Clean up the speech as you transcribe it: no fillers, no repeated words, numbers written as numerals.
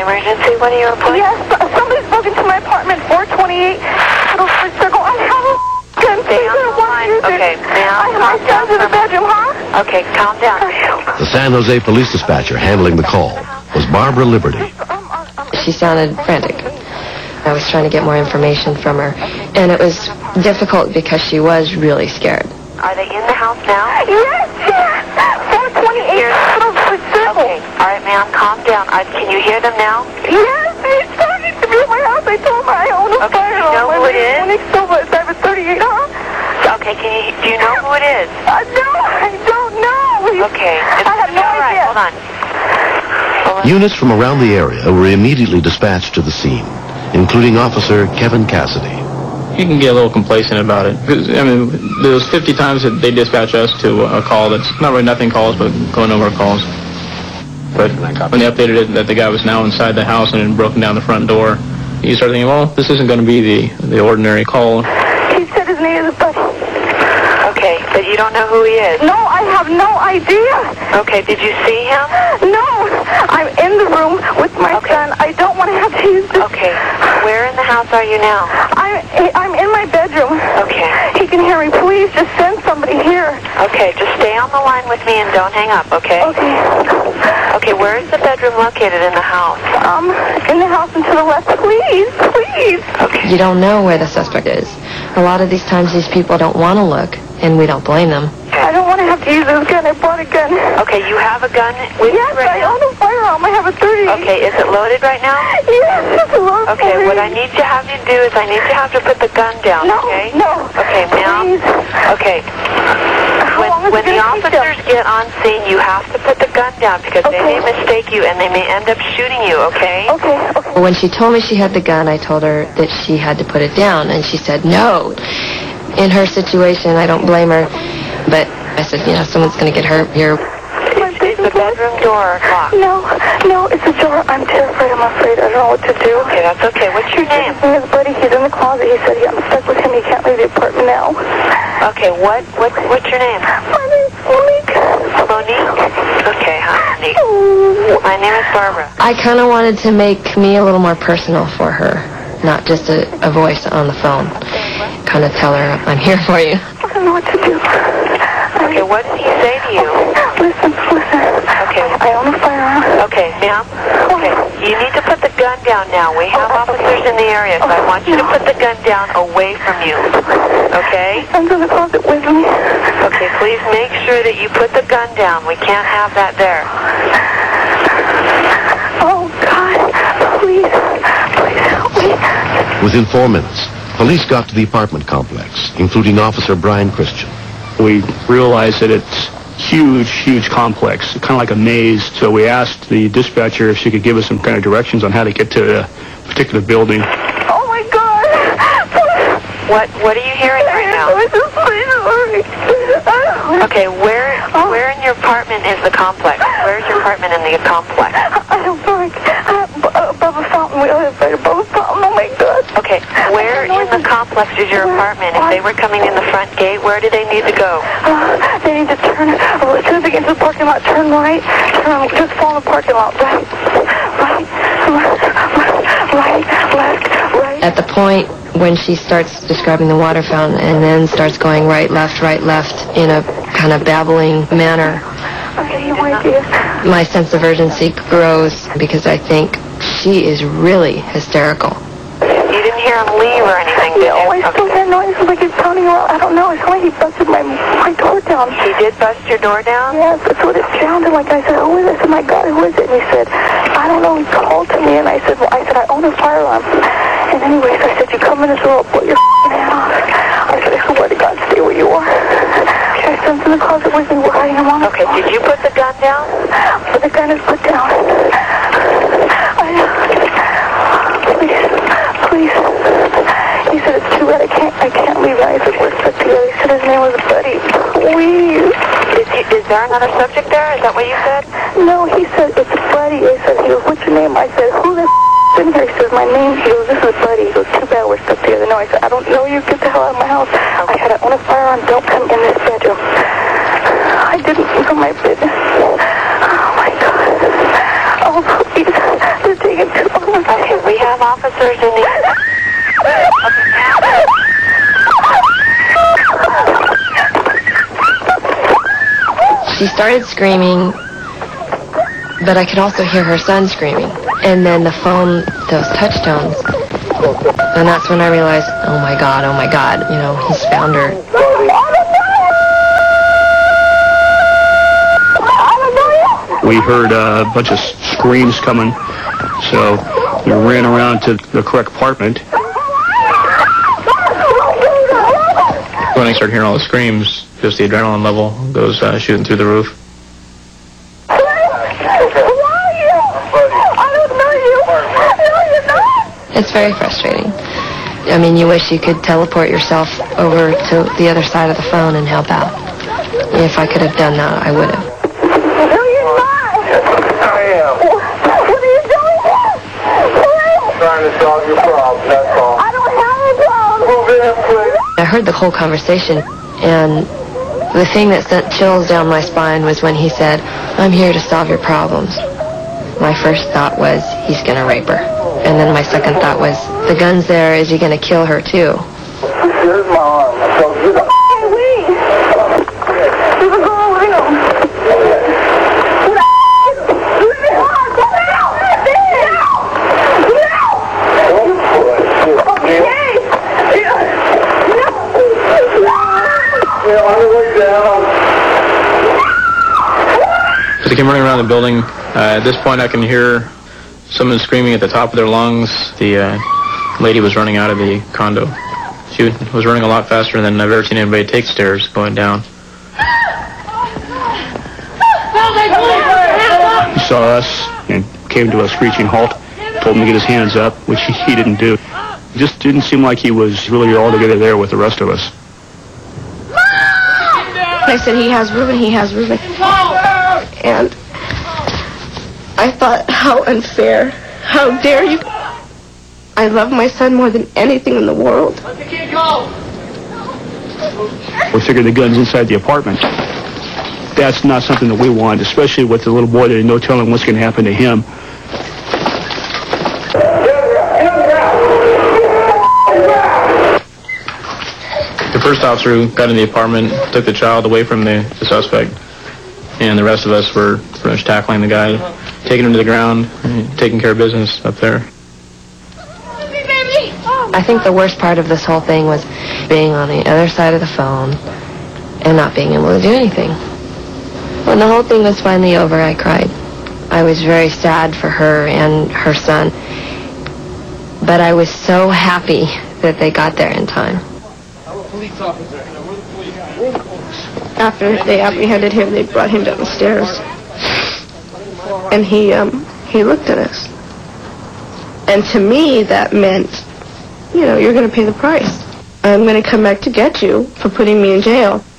emergency? What are you reporting? Yes, somebody's broke into my apartment, 428 Middlesex Circle. I have a gun. Stay on the line. Okay, now my son's in the bedroom, huh? Okay, calm down. The San Jose police dispatcher handling the call was Barbara Liberty. She sounded frantic. I was trying to get more information from her, and it was difficult because she was really scared. Are they in the house now? Yes, yes. 428 Middlesex Circle. Okay, all right, ma'am, calm down. Can you hear them now? Yes, he's starting to be at my house. I told him I own a fire. Do you know who it is? I have a 38, huh? Okay, do you know who it is? No, I don't know. Okay. I have no idea. Hold on. Units from around the area were immediately dispatched to the scene, including Officer Kevin Cassidy. You can get a little complacent about it. I mean, there's 50 times that they dispatch us to a call that's not really nothing calls, but going over calls. But when they updated it that the guy was now inside the house and had broken down the front door, you start thinking, well, this isn't going to be the ordinary call. He said his name is Buddy. Okay, but you don't know who he is? No, I have no idea. Okay, did you see him? No, I'm in the room with my son. I don't want to have to use this. Okay, where in the house are you now? I'm in my bedroom. Okay. He can hear me. Please just send somebody here. Okay, just stay on the line with me and don't hang up, okay? Okay. Okay, where is the bedroom located in the house? In the house and to the left. Please, please. Okay. You don't know where the suspect is. A lot of these times these people don't want to look, and we don't blame them. I don't want to have to use this gun. I bought a gun. Okay, you have a gun with yes, you right now? I own a firearm. I have a 30. Okay, is it loaded right now? Yes, it's loaded. Okay, what I need to have you do is I need to have you put the gun down, No, okay? no. Okay, now. Please. Okay. How long is When it the gonna take them? officers get on scene, you have to put the gun down because they may mistake you and they may end up shooting you, okay? Okay. When she told me she had the gun, I told her that she had to put it down, and she said no. In her situation, I don't blame her, but I said, someone's going to get hurt here. Is the bedroom door locked? No, it's ajar. I'm terrified. I'm afraid. I don't know what to do. Okay, that's okay. What's your name? His name is Buddy. He's in the closet. He said I'm stuck with him. He can't leave the apartment now. Okay, what's your name? My name's Monique. Monique? Okay, hi, Monique. My name is Barbara. I kind of wanted to make me a little more personal for her, not just a voice on the phone. Kind of tell her, I'm here for you. I don't know what to do. Okay, what did he say to you? Listen. Okay. I own a firearm. Okay, ma'am. Okay, you need to put the gun down now. We have officers in the area, so I want you to put the gun down away from you. Okay? I'm in the closet with me. Okay, please make sure that you put the gun down. We can't have that there. Oh, God. Please help me. Within 4 minutes, police got to the apartment complex, including Officer Brian Christian. We realized that it's huge complex, kind of like a maze. So we asked the dispatcher if she could give us some kind of directions on how to get to a particular building. Oh, my God. What are you hearing right now? Okay, where in your apartment is the complex? Where's your apartment in the complex? I don't know. Above a fountain. We live right above a fountain. Oh, my God. Okay, where in the complex is your apartment? If they were coming in the front gate, where do they need to go? They need to turn, as soon as they get into the parking lot, turn right, just follow the parking lot, right, left. At the point when she starts describing the water fountain and then starts going right, left in a kind of babbling manner, I have no idea. my sense of urgency grows because I think she is really hysterical. You didn't hear him leave or anything, did you? No, I still hear noises like he's pounding around. I don't know. It's like he busted my door down. He did bust your door down? Yes, that's what it sounded like. I said, who is it? I said, my God, who is it? And he said, I don't know. He called to me, and I said, I own a firearm. And anyways, I said, you come in this room, I'll put your hand off. I said, I swear to God, stay where you are. My son's in the closet with me. We're hiding him on the Okay, did you put the gun down? But the gun is put down. Please. He said, it's too bad. I can't leave. I said, we're stuck together. He said his name was Buddy. Please. Is there another subject there? Is that what you said? No, he said, it's Buddy. I said, he goes, what's your name? I said, who the in here? He says, my name. He goes, this is Buddy. He goes, too bad we're stuck together. No, I said, I don't know you. Get the hell out of my house. I said, I own a firearm. Don't come in this bedroom. I didn't know my business. Oh, my God. Oh, please. They're taking officers in the... She started screaming, but I could also hear her son screaming. And then the phone, those touch tones. And that's when I realized, oh my God, you know, he's found her. We heard a bunch of screams coming, so we ran around to the correct apartment. When I started hearing all the screams, just the adrenaline level goes shooting through the roof. It's very frustrating. I mean, you wish you could teleport yourself over to the other side of the phone and help out. If I could have done that, I would have. No, you're not. I am. What are you doing here? Trying to solve your problem, that's all. I don't have a problem. Move in, please. I heard the whole conversation, and the thing that sent chills down my spine was when he said, I'm here to solve your problems. My first thought was, he's going to rape her. And then my second thought was, the gun's there, is he going to kill her too? Here's my arm. So get up. Hey, wait. There's a girl around. On the way down. As they came running around the building, at this point I can hear someone screaming at the top of their lungs. The lady was running out of the condo. She was running a lot faster than I've ever seen anybody take stairs going down. He saw us and came to a screeching halt, told him to get his hands up, which he didn't do. It just didn't seem like he was really all together there with the rest of us. I said, he has Ruben. And I thought, how unfair. How dare you? I love my son more than anything in the world. We figured the gun's inside the apartment. That's not something that we want, especially with the little boy. There's no telling what's going to happen to him. The first officer who got in the apartment took the child away from the suspect, and the rest of us were pretty much tackling the guy, taking him to the ground, taking care of business up there. I think the worst part of this whole thing was being on the other side of the phone and not being able to do anything. When the whole thing was finally over, I cried. I was very sad for her and her son, but I was so happy that they got there in time. After they apprehended him, they brought him down the stairs. And he looked at us. And to me, that meant, you know, you're going to pay the price. I'm going to come back to get you for putting me in jail.